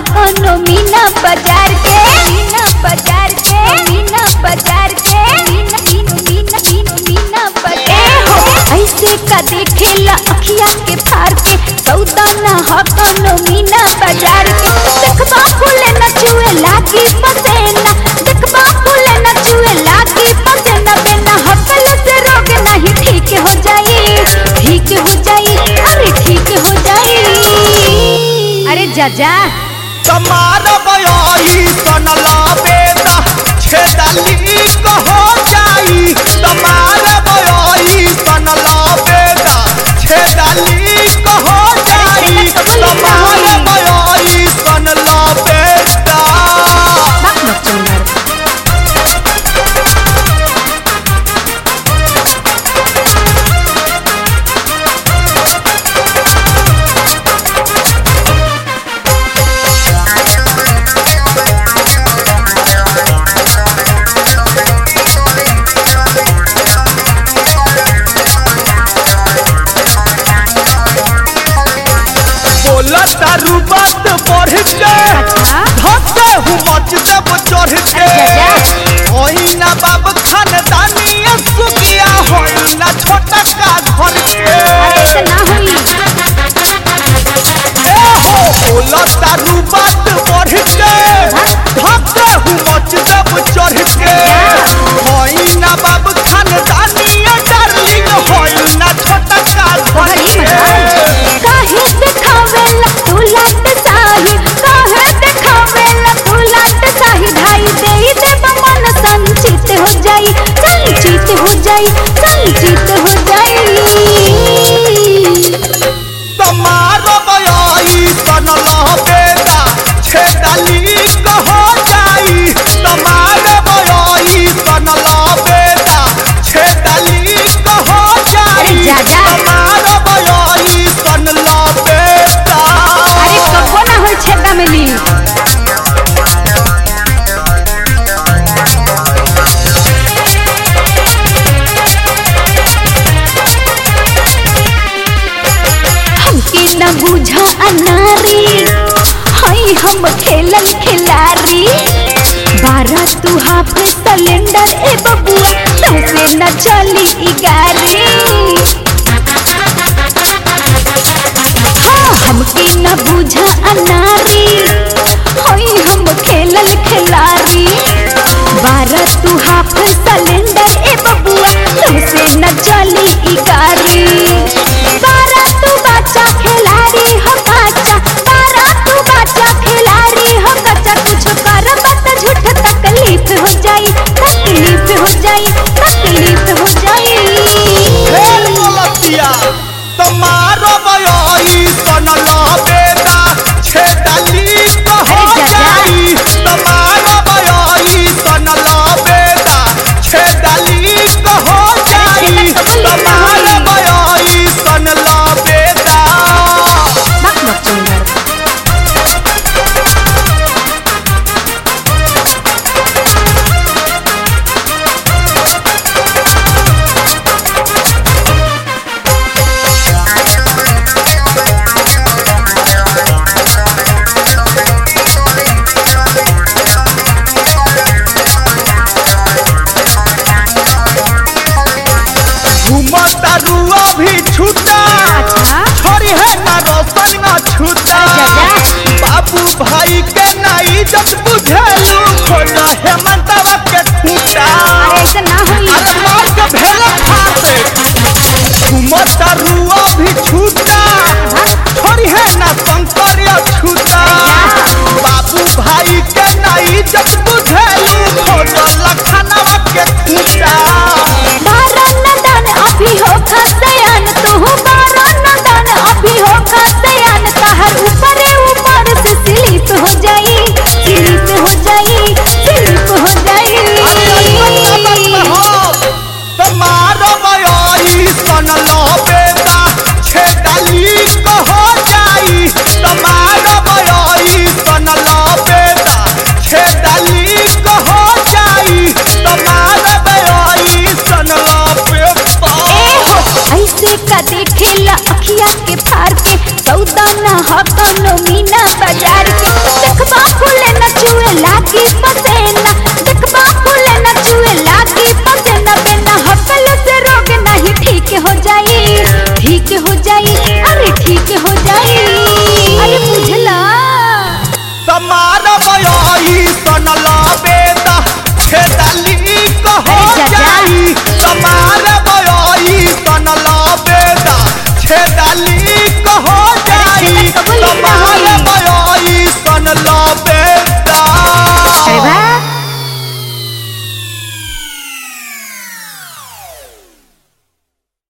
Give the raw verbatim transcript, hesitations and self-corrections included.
कोनो मीना बाजार के मीना बाजार के मीना बाजार के मीना मीना मीना मीना मीना बाजार हो ऐसे का देखेला अखिया के फार के सौदा ना हो कोनो मीना बाजार के देखबा फूले न चुए लागी पसेना देखबा फूले न चुए लागी पसेना बिना हकल से रोग नहीं ठीक हो जाई ठीक हो जाई अरे ठीक हो जाई अरे जाजा तमार बयाई सनला बेदा छेदली हो जाई तमार बयाई सनला बेदा छेदली हो जाई तमार बयाई सनला बेदा तारू बात बढ़ के धक्के हूँ मच जब चढ़ के होई ना बाब खानदानी सुखिया होई ना छोटा का घर के ना हुई ए हो बोला तारू बात बढ़ के धक्के हूँ मच जब चढ़ के होई ना बाब खानदानी डार्लिंग होई ना छोटा का घर के काहे दिखावेला तू लट साही काहे दिखावेला तू लट साही ढाई देई देब मन संचित हो जाई संचित हो जाई संचित हो जाई तमार बयाई सनला बेदा छेदली हो जाई तमार बयाई सनला बेदा छेदली हो जाई तमार बयाई सनला बेदा अरे कबो ना होई छेदा मिली हमके न बुझा अनारी हई हम खेलन खिलारी बारह तू हाफ सिलेंडर ए बबुआ तैसे न चली ई गाड़ी हाँ हमके न बुझा अनारी हई हम खेलन खिलारी बारह तू हाफ सिलेंडर ए बबुआ तैसे न चली ई गाड़ी बारह तू बच्चा खिलाड़ी हो कच्चा बारह तू बच्चा खिलाड़ी हो कच्चा कुछ कर मत झूठ तकलीफ हो जाई तकलीफ हो जाई तकलीफ हो जाई फेर बोलतिया तमार बयाई सनला बेदा छेदली हो जाई तमार बयाई सनला बेदा छेदली हो जाई तमार बयाई सनला बेदा घूमतारू अभी छूटा छोरी है ना रोशन ना छूटा बाबू भाई के ना इज्जत बुझेलू खोजा हेमंतवा के खूटा ऐसा ना हुई अरे मार के भेल फासे घूमतारू अभी छूटा छोरी है ना शंकरिया छूटा बाबू भाई के ना इज्जत बुझेलू खोजा लखनवा के खूटा अभी हो खसयान तू बारो नदन अभी हो खसयान तहर ऊपर ऊपर से स्लिप हो जाई स्लिप हो जाई स्लिप हो जाई तमार बयाई सनला बेदा छेदली हो जाई तमार बयाई सनला बेदा छेदली हो जाई तमार बयाई सनला बेदा ऐसे का देखेला अखिया के फार के सौदा ना हो कोनो मीना बाजार के बेटा कबूल तो ना होई।